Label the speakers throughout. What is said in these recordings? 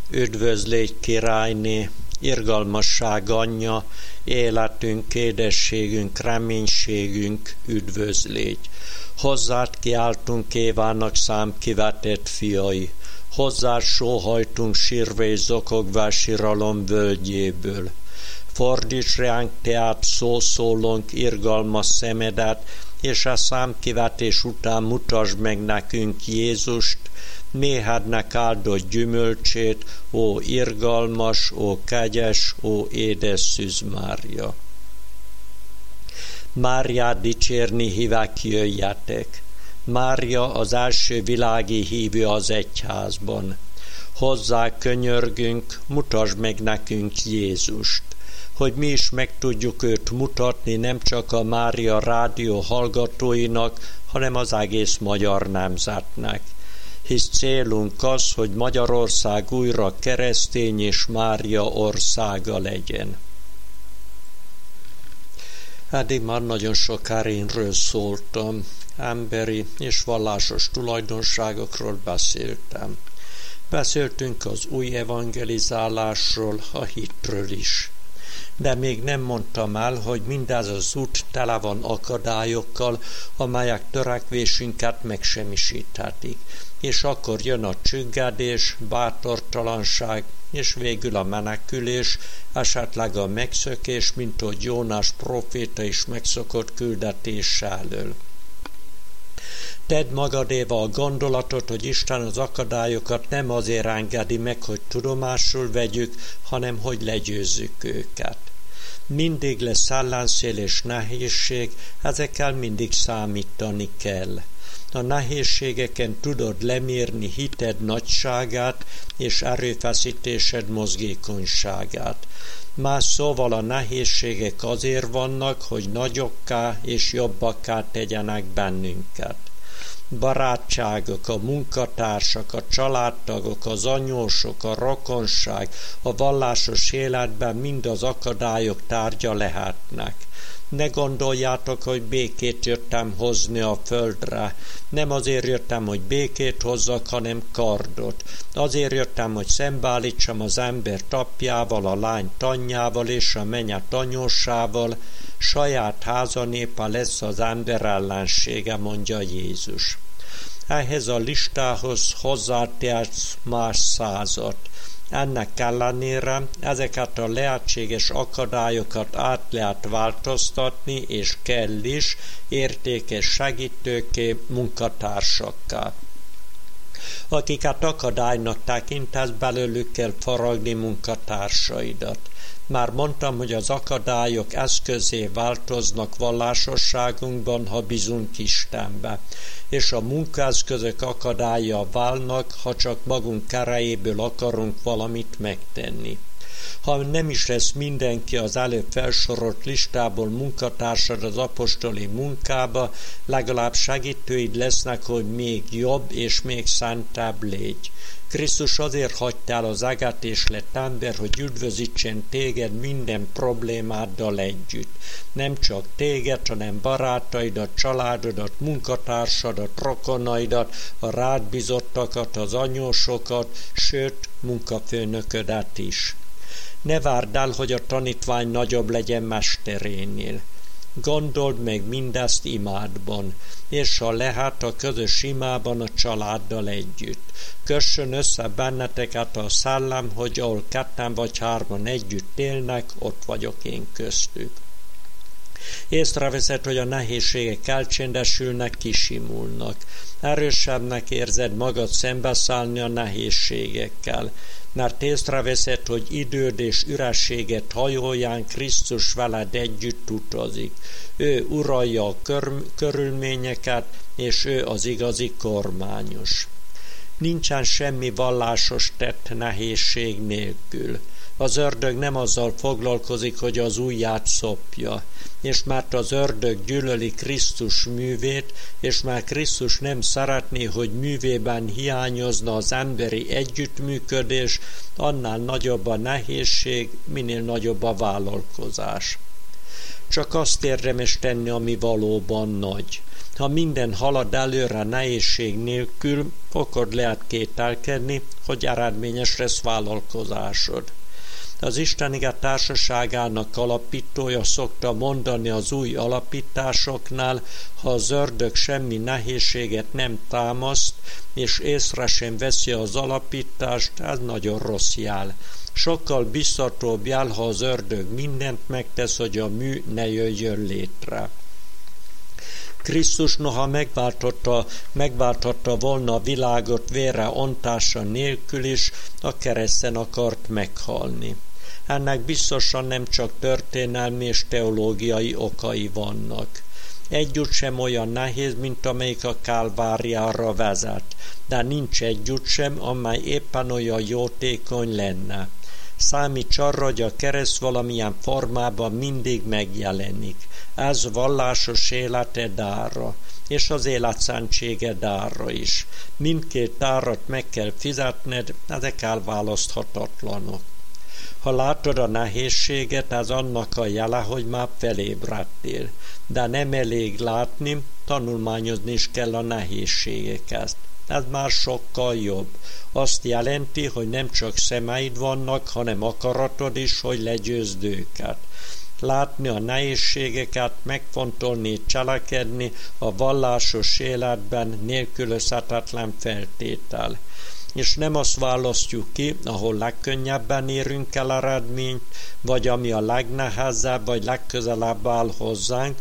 Speaker 1: Üdvözlégy királyné, irgalmasság anyja, életünk, édességünk, reménységünk, üdvözlégy. Hozzád kiáltunk Évának számkivetett fiai, hozzád sóhajtunk sírva és zokogva síralom völgyéből. Fordíts ránk teát szószólónk irgalmas szemedet, és a számkivetés után mutasd meg nekünk Jézust, méhednek áldott gyümölcsét, ó irgalmas, ó kegyes, ó édes Szűz Mária. Máriát dicsérni hívek, jöjjetek! Mária az első világi hívő az egyházban. Hozzá könyörgünk, mutasd meg nekünk Jézust, hogy mi is meg tudjuk őt mutatni nem csak a Mária rádió hallgatóinak, hanem az egész magyar nemzetnek. Hisz célunk az, hogy Magyarország újra keresztény és Mária országa legyen. Eddig már nagyon sok erényről szóltam, emberi és vallásos tulajdonságokról beszéltem. Beszéltünk az új evangelizálásról, a hitről is. De még nem mondtam el, hogy mindez az út tele van akadályokkal, amelyek törekvésünket megsemmisíthetik. És akkor jön a csüggedés, bátortalanság, és végül a menekülés, esetleg a megszökés, mint hogy Jónás próféta is megszokott küldetése elől. Tedd magadéva a gondolatot, hogy Isten az akadályokat nem azért engedi meg, hogy tudomásul vegyük, hanem hogy legyőzzük őket. Mindig lesz ellenszél és nehézség, ezekkel mindig számítani kell. A nehézségeken tudod lemérni hited nagyságát és erőfeszítésed mozgékonyságát. Más szóval a nehézségek azért vannak, hogy nagyokká és jobbakká tegyenek bennünket. Barátságok, a munkatársak, a családtagok, az anyósok, a rokonság, a vallásos életben mind az akadályok tárgya lehetnek. Ne gondoljátok, hogy békét jöttem hozni a földre. Nem azért jöttem, hogy békét hozzak, hanem kardot. Azért jöttem, hogy szembeállítsam az embert apjával, a lány anyjával és a mennyet anyósával. Saját háza népe lesz az ember ellensége, mondja Jézus. Ehhez a listához hozzátehetsz más 100-at. Ennek ellenére ezeket a lehetséges akadályokat át lehet változtatni, és kell is értékes segítőké, munkatársakká. Akiket akadálynak tekintesz, belőlük kell faragni munkatársaidat. Már mondtam, hogy az akadályok eszközé változnak vallásosságunkban, ha bízunk Istenbe, és a munkaeszközök akadálya válnak, ha csak magunk erejéből akarunk valamit megtenni. Ha nem is lesz mindenki az előbb felsorolt listából munkatársad az apostoli munkába, legalább segítőid lesznek, hogy még jobb és még szentebb légy. Krisztus azért hagyta el az eget és lett ember, hogy üdvözítsen téged minden problémáddal együtt. Nem csak téged, hanem barátaidat, családodat, munkatársadat, rokonaidat, a rád bizottakat, az anyósokat, sőt, munkafőnöködet is. Ne várd el, hogy a tanítvány nagyobb legyen mesterénél. Gondold meg mindezt imádban, és ha lehet a közös imában a családdal együtt. Kössön össze benneteket a szellem, hogy ahol 2 vagy 3 együtt élnek, ott vagyok én köztük. Észreveszed, hogy a nehézségek elcsendesülnek, kisimulnak. Erősebbnek érzed magad szembeszállni a nehézségekkel, mert észreveszed, hogy időd és ürességet hajóján Krisztus veled együtt utazik. Ő uralja a körülményeket, és ő az igazi kormányos. Nincsen semmi vallásos tett nehézség nélkül. Az ördög nem azzal foglalkozik, hogy az ujját szopja, és mert az ördög gyűlöli Krisztus művét, és mert Krisztus nem szeretné, hogy művében hiányozna az emberi együttműködés, annál nagyobb a nehézség, minél nagyobb a vállalkozás. Csak azt érdemes tenni, ami valóban nagy. Ha minden halad előre nehézség nélkül, akkor lehet kételkedni, hogy eredményes lesz vállalkozásod. Az Isten társaságának alapítója szokta mondani az új alapításoknál, ha az ördög semmi nehézséget nem támaszt, és észre sem veszi az alapítást, ez nagyon rossz jel. Sokkal biztatóbb jel, ha az ördög mindent megtesz, hogy a mű ne jöjjön létre. Krisztus noha megválthatta volna a világot vére ontása nélkül is, a kereszten akart meghalni. Ennek biztosan nem csak történelmi és teológiai okai vannak. Együtt sem olyan nehéz, mint amelyik a Kálváriára vezet, de nincs együtt sem, amely éppen olyan jótékony lenne. Számíts arra, hogy a kereszt valamilyen formában mindig megjelenik. Ez vallásos életed ára, és az életszentséged ára is. Mindkét árat meg kell fizetned, ezek elválaszthatatlanok. Ha látod a nehézséget, ez annak a jele, hogy már felébredtél. De nem elég látni, tanulmányozni is kell a nehézségeket. Ez már sokkal jobb. Azt jelenti, hogy nem csak szemeid vannak, hanem akaratod is, hogy legyőzd őket. Látni a nehézségeket, megfontolni, cselekedni a vallásos életben nélkülözhetetlen feltétel. És nem azt választjuk ki, ahol legkönnyebben érünk el eredményt, vagy ami a legnehezebb, vagy legközelebb áll hozzánk,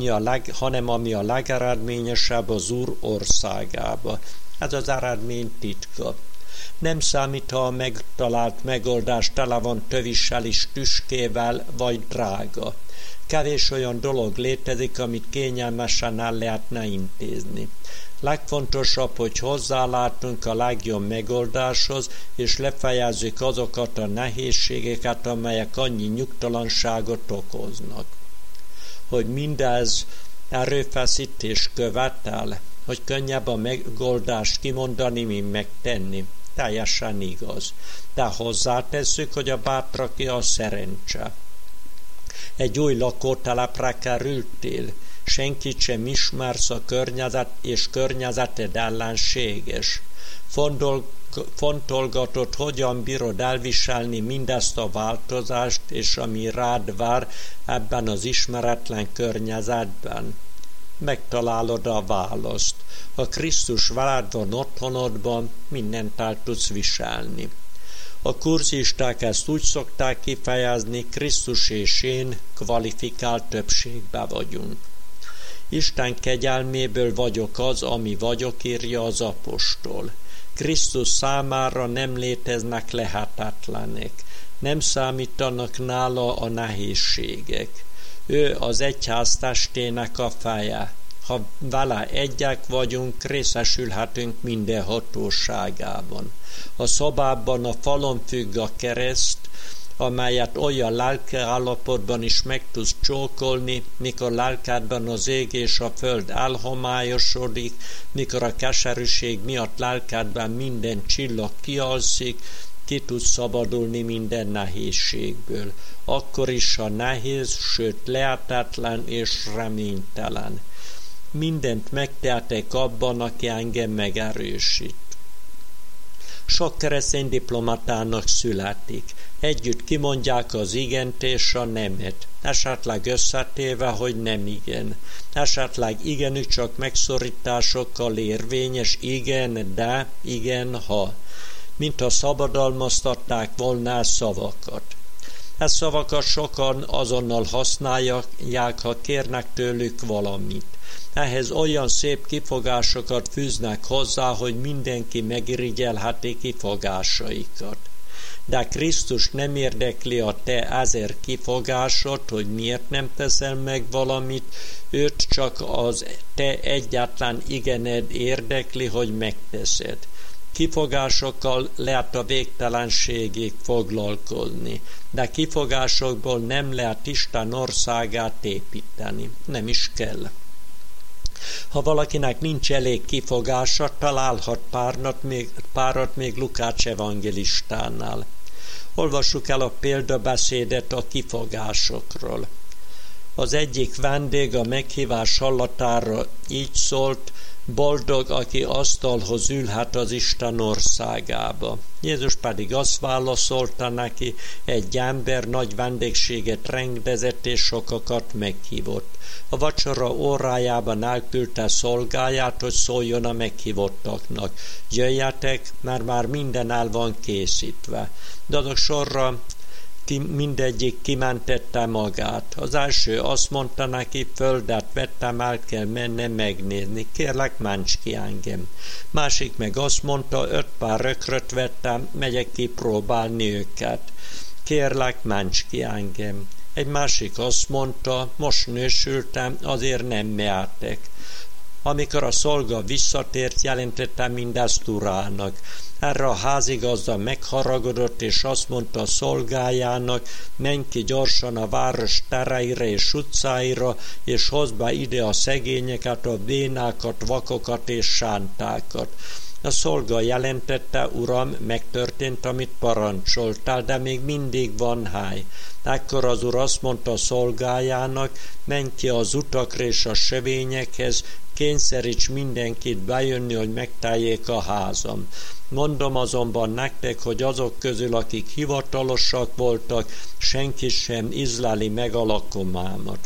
Speaker 1: hanem ami a legeredményesebb az Úr országába. Ez az eredmény titka. Nem számít, ha a megtalált megoldás tele van tövissel és tüskével, vagy drága. Kevés olyan dolog létezik, amit kényelmesen el lehetne intézni. Legfontosabb, hogy hozzálátunk a legjobb megoldáshoz, és lefejezzük azokat a nehézségeket, amelyek annyi nyugtalanságot okoznak. Hogy mindez erőfeszítés követel, hogy könnyebb a megoldást kimondani, mint megtenni. Teljesen igaz. De hozzátesszük, hogy a bátraké a szerencse. Egy új lakótelepre kerültél, senkit sem ismersz a környezet, és környezeted ellenséges. Fontolgatod, hogyan bírod elviselni mindezt a változást, és ami rád vár ebben az ismeretlen környezetben. Megtalálod a választ. Ha Krisztus veled van otthonodban, mindent el tudsz viselni. A kurzisták ezt úgy szokták kifejezni, Krisztus és én kvalifikált többségbe vagyunk. Isten kegyelméből vagyok az, ami vagyok, írja az apostol. Krisztus számára nem léteznek lehetetlenek, nem számítanak nála a nehézségek. Ő az egyház testének a feje. Ha vele egyek vagyunk, részesülhetünk minden hatóságában. A szobában a falon függ a kereszt, amelyet olyan lelkiállapotban is meg tudsz csókolni, mikor lelkedben az ég és a föld elhomályosodik, mikor a keserűség miatt lelkedben minden csillag kialszik, ki tudsz szabadulni minden nehézségből. Akkor is, ha nehéz, sőt lehetetlen és reménytelen. Mindent megtehetek abban, aki engem megerősít. Sok keresztény diplomatának születik. Együtt kimondják az igent és a nemet. Esetleg összetéve, hogy nem igen. Esetleg igenük csak megszorításokkal érvényes igen, de, igen, ha. Mintha szabadalmaztatták volna szavakat. E szavakat sokan azonnal használják, ha kérnek tőlük valamit. Ehhez olyan szép kifogásokat fűznek hozzá, hogy mindenki megirigyelheti kifogásaikat. De Krisztus nem érdekli a te ezer kifogásod, hogy miért nem teszel meg valamit, őt csak az te egyetlen igened érdekli, hogy megteszed. Kifogásokkal lehet a végtelenségig foglalkozni, de kifogásokból nem lehet Isten országát építeni. Nem is kell. Ha valakinek nincs elég kifogása, találhat párat még Lukács evangélistánál. Olvassuk el a példabeszédet a kifogásokról. Az egyik vendég a meghívás hallatára így szólt: boldog, aki asztalhoz ülhet az Isten országába. Jézus pedig azt válaszolta neki: egy ember nagy vendégséget rendezett és sokakat meghívott. A vacsora órájában elküldte szolgáját, hogy szóljon a meghívottaknak: jöjjetek, mert már minden el van készítve. De azok sorra mindegyik kimentette magát. Az első azt mondta neki: földet vettem, el kell mennem megnézni, kérlek, ments ki engem. Másik meg azt mondta: 5 pár rökröt vettem, megyek kipróbálni őket, kérlek, ments ki engem. Egy másik azt mondta: most nősültem, azért nem mehetek. Amikor a szolga visszatért, jelentette mindezt urának. Erre a házigazda megharagudott, és azt mondta a szolgájának: menj ki gyorsan a város tereire és utcáira, és hozd be ide a szegényeket, a bénákat, vakokat és sántákat. A szolga jelentette: uram, megtörtént, amit parancsoltál, de még mindig van hely. Ekkor az úr azt mondta a szolgájának: menj ki az utakra és a sövényekhez, kényszeríts mindenkit bejönni, hogy megteljék a házam. Mondom azonban nektek, hogy azok közül, akik hivatalosak voltak, senki sem ízleli meg a lakomámat.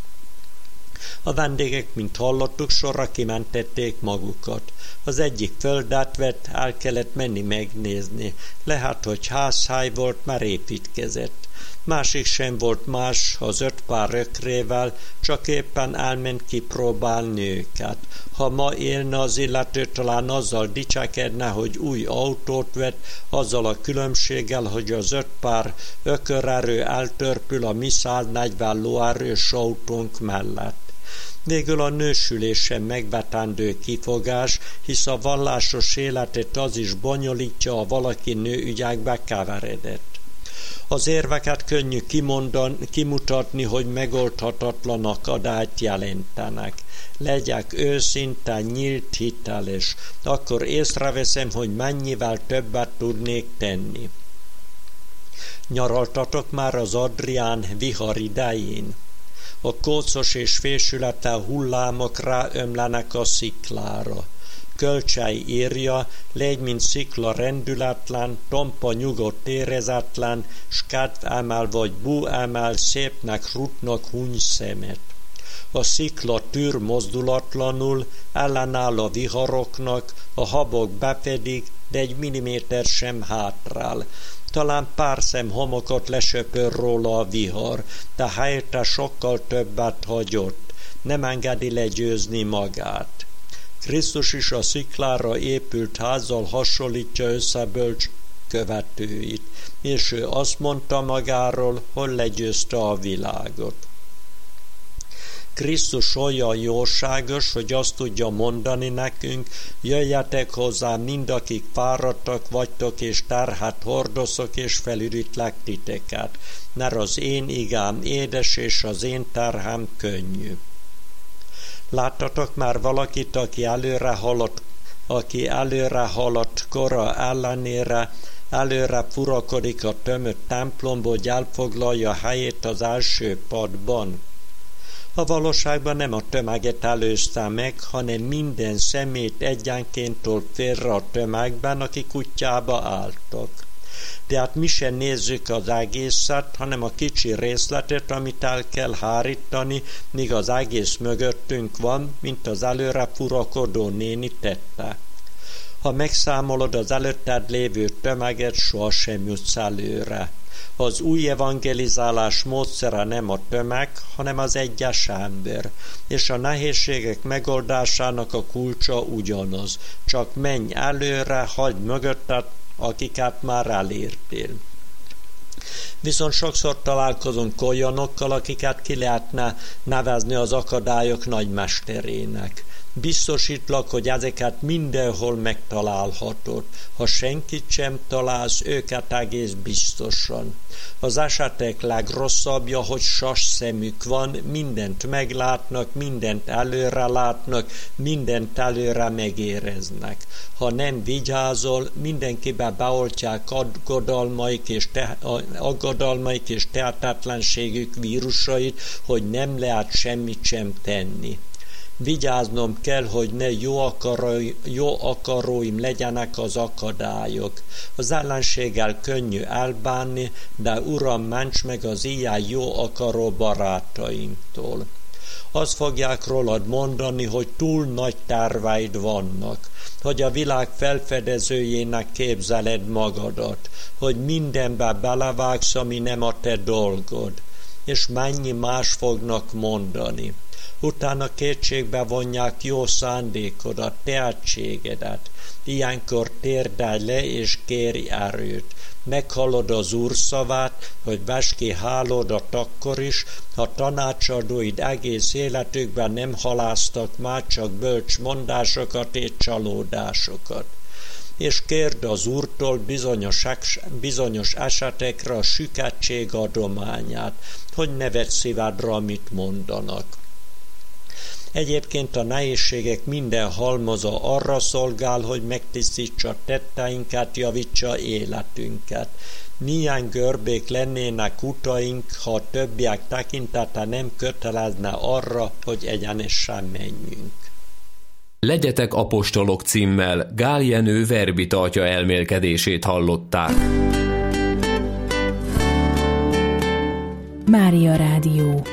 Speaker 1: A vendégek, mint hallottuk, sorra kimentették magukat. Az egyik földet vett, el kellett menni megnézni. Lehet, hogy házhely volt, már építkezett. Másik sem volt más az 5 pár rökrével, csak éppen elment kipróbálni őket. Ha ma élne az illető, talán azzal dicsekedne, hogy új autót vett, azzal a különbséggel, hogy az 5 pár ökörerő eltörpül a mi 140 lóerős autónk mellett. Végül a nősülés sem megvetendő kifogás, hisz a vallásos életet az is bonyolítja, ha valaki nőügyekbe keveredett. Az érveket könnyű kimutatni, hogy megoldhatatlan akadályt jelentenek. Legyek őszinte, nyílt, hiteles, akkor észreveszem, hogy mennyivel többet tudnék tenni. Nyaraltatok már az Adrián vihar idején? A kócos és fésülettel hullámok ráömlenek a sziklára. Kölcsei írja: légy, mint szikla rendületlen, tompa nyugodt érezetlen, s kedv emel vagy bú emel, szépnek rutnak huny szemet. A szikla tűr mozdulatlanul, ellenáll a viharoknak, a habok befedik, de 1 milliméter sem hátrál. Talán pár szem homokot lesöpör róla a vihar, de helyette sokkal többet hagyott. Nem engedi legyőzni magát. Krisztus is a sziklára épült házzal hasonlítja össze bölcs követőit, és ő azt mondta magáról, hogy legyőzte a világot. Krisztus olyan jóságos, hogy azt tudja mondani nekünk: jöjjetek hozzám mind, akik fáradtak vagytok, és terhet hordozok, és felürítlek titeket, mert az én igám édes, és az én terhem könnyű. Láttatok már valakit, aki előre haladt kora ellenére, előre furakodik a tömött templomból, hogy elfoglalja helyét az első padban? A valóságban nem a tömeget előzte meg, hanem minden szemét egyenként tolt félre a tömegben, akik útjába álltak. De hát mi sem nézzük az egészet, hanem a kicsi részletet, amit el kell hárítani, míg az egész mögöttünk van, mint az előre furakodó néni tette. Ha megszámolod az előtted lévő tömeget, sohasem jutsz előre. Az új evangelizálás módszere nem a tömeg, hanem az egyes ember, és a nehézségek megoldásának a kulcsa ugyanaz. Csak menj előre, hagyd mögötted, akiket már elértél. Viszont sokszor találkozunk olyanokkal, akiket ki lehetne nevezni az akadályok nagymesterének. Biztosítlak, hogy ezeket mindenhol megtalálhatod. Ha senkit sem találsz, őket egész biztosan. Az esetek legrosszabbja, hogy sas szemük van, mindent meglátnak, mindent előre látnak, mindent előre megéreznek. Ha nem vigyázol, mindenkibe beoltják aggodalmaik és tehetetlenségük vírusait, hogy nem lehet semmit sem tenni. Vigyáznom kell, hogy ne jó akaróim legyenek az akadályok. Az ellenséggel könnyű elbánni, de Uram, ments meg az ilyen jó akaró barátaimtól. Azt fogják rólad mondani, hogy túl nagy terveid vannak, hogy a világ felfedezőjének képzeled magadat, hogy mindenbe belevágsz, ami nem a te dolgod, és mennyi más fognak mondani. Utána kétségbe vonják jó szándékodat, tehetségedet. Ilyenkor térdelj le és kérj erőt. Meghallod az Úr szavát, hogy vesd ki hálódat akkor is, ha tanácsadóid egész életükben nem haláztak már csak bölcs mondásokat és csalódásokat. És kérd az Úrtól bizonyos esetekre a süketség adományát, hogy ne vedd szívedre, amit mondanak. Egyébként a nehézségek minden halmaza arra szolgál, hogy megtisztítsa tetteinket, javítsa életünket. Milyen görbék lennének utaink, ha a többiek tekintete nem kötelezne arra, hogy egyenesen menjünk.
Speaker 2: Legyetek apostolok címmel Gál Jenő verbitartja elmélkedését hallották.
Speaker 3: Mária Rádió.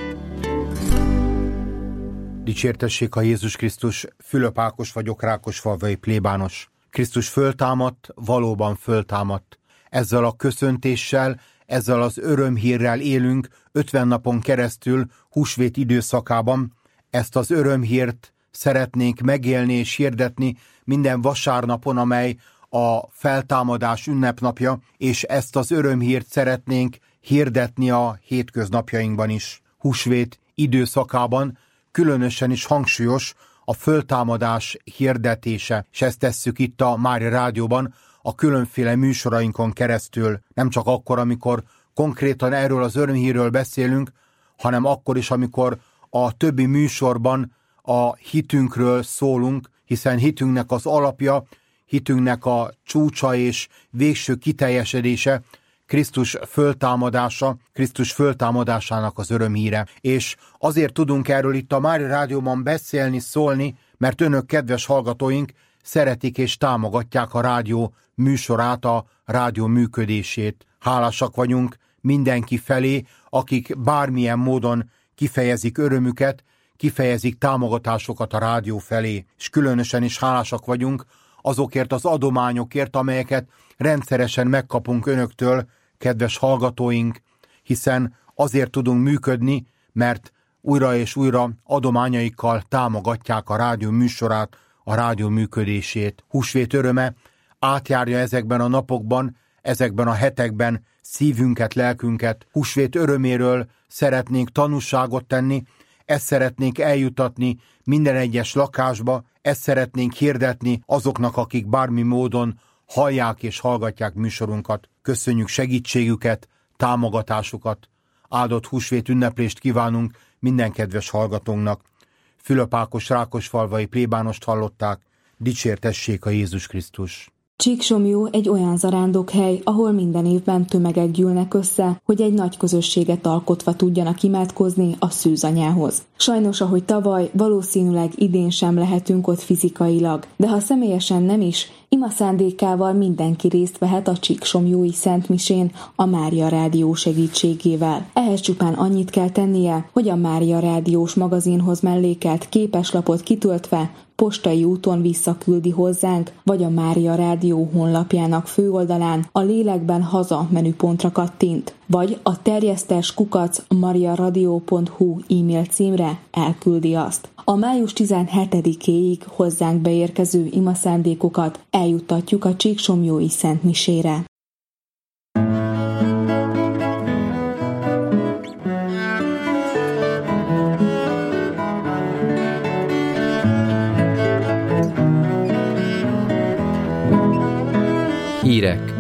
Speaker 4: Dicsértessék a Jézus Krisztus, Fülöp Ákos vagyok, Rákosfalvai plébános. Krisztus föltámadt, valóban föltámadt. Ezzel a köszöntéssel, ezzel az örömhírrel élünk 50 napon keresztül húsvét időszakában. Ezt az örömhírt szeretnénk megélni és hirdetni minden vasárnapon, amely a feltámadás ünnepnapja, és ezt az örömhírt szeretnénk hirdetni a hétköznapjainkban is. Húsvét időszakában különösen is hangsúlyos a föltámadás hirdetése, és ezt tesszük itt a Mária Rádióban a különféle műsorainkon keresztül, nem csak akkor, amikor konkrétan erről az örömhírről beszélünk, hanem akkor is, amikor a többi műsorban a hitünkről szólunk, hiszen hitünknek az alapja, hitünknek a csúcsa és végső kiteljesedése Krisztus föltámadása, Krisztus föltámadásának az örömhíre. És azért tudunk erről itt a Mária Rádióban beszélni, szólni, mert önök, kedves hallgatóink, szeretik és támogatják a rádió műsorát, a rádió működését. Hálásak vagyunk mindenki felé, akik bármilyen módon kifejezik örömüket, kifejezik támogatásokat a rádió felé. És különösen is hálásak vagyunk azokért az adományokért, amelyeket rendszeresen megkapunk önöktől, kedves hallgatóink, hiszen azért tudunk működni, mert újra és újra adományaikkal támogatják a rádió műsorát, a rádió működését. Húsvét öröme átjárja ezekben a napokban, ezekben a hetekben szívünket, lelkünket. Húsvét öröméről szeretnénk tanúságot tenni, ezt szeretnénk eljutatni minden egyes lakásba, ezt szeretnénk hirdetni azoknak, akik bármi módon hallják és hallgatják műsorunkat. Köszönjük segítségüket, támogatásukat. Áldott húsvét ünneplést kívánunk minden kedves hallgatónknak. Fülöp Ákos rákosfalvai plébánost hallották. Dicsértessék a Jézus Krisztus!
Speaker 3: Csíksomlyó egy olyan zarándokhely, ahol minden évben tömegek gyűlnek össze, hogy egy nagy közösséget alkotva tudjanak imádkozni a szűzanyához. Sajnos, ahogy tavaly, valószínűleg idén sem lehetünk ott fizikailag, de ha személyesen nem is, ima szándékával mindenki részt vehet a csíksomlyói szentmisén a Mária Rádió segítségével. Ehhez csupán annyit kell tennie, hogy a Mária Rádiós magazinhoz mellékelt képeslapot kitöltve postai úton visszaküldi hozzánk, vagy a Mária Rádió honlapjának főoldalán a Lélekben haza menüpontra kattint, vagy a terjesztes@mariaradio.hu e-mail címre elküldi azt. A május 17-éig hozzánk beérkező imaszándékokat eljuttatjuk a csíksomlyói szentmisére.
Speaker 5: Hírek